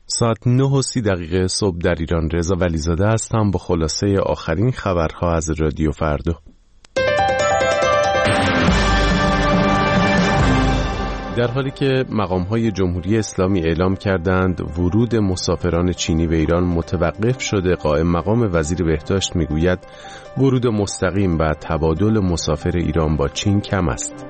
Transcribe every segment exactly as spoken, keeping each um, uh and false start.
ساعت نه و سی دقیقه صبح در ایران. رضا ولیزاده هستم با خلاصه آخرین خبرها از رادیو فردا. در حالی که مقام‌های جمهوری اسلامی اعلام کردند ورود مسافران چینی به ایران متوقف شده، قائم مقام وزیر بهداشت میگوید ورود مستقیم و تبادل مسافر ایران با چین کم است.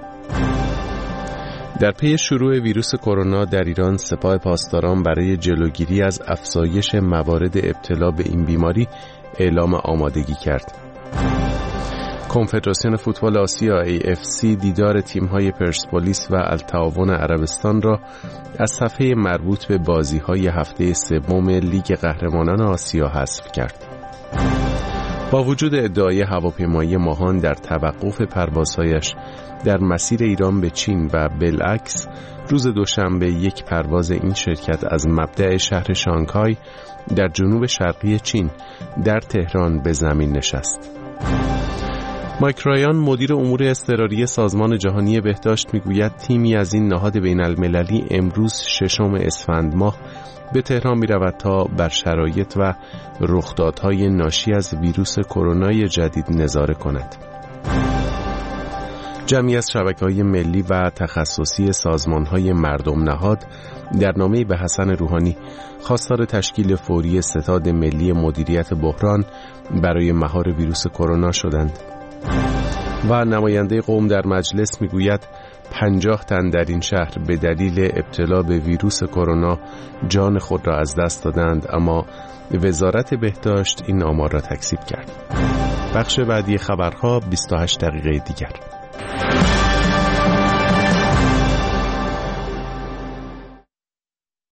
در پی شروع ویروس کرونا در ایران، سپاه پاسداران برای جلوگیری از افزایش موارد ابتلا به این بیماری اعلام آمادگی کرد. کنفدراسیون فوتبال آسیا ای اف سی دیدار تیم‌های پرسپولیس و التعاون عربستان را از صفحه مربوط به بازی‌های هفته سوم لیگ قهرمانان آسیا حذف کرد. با وجود ادعای هواپیمایی ماهان در توقف پروازهایش در مسیر ایران به چین و بالعکس، روز دوشنبه یک پرواز این شرکت از مبدأ شهر شانگهای در جنوب شرقی چین در تهران به زمین نشست. مایک رایان، مدیر امور اضطراری سازمان جهانی بهداشت، میگوید تیمی از این نهاد بین المللی امروز ششم اسفند ماه به تهران می رود تا بر شرایط و رخدادهای ناشی از ویروس کرونا جدید نظاره کند. جمعی از شبکه‌های ملی و تخصصی سازمان‌های مردم نهاد در نامه‌ای به حسن روحانی خواستار تشکیل فوری ستاد ملی مدیریت بحران برای مهار ویروس کرونا شدند. و نماینده قوم در مجلس میگوید پنجاه تن در این شهر به دلیل ابتلا به ویروس کرونا جان خود را از دست دادند، اما وزارت بهداشت این آمار را تکذیب کرد. بخش بعدی خبرها بیست و هشت دقیقه دیگر.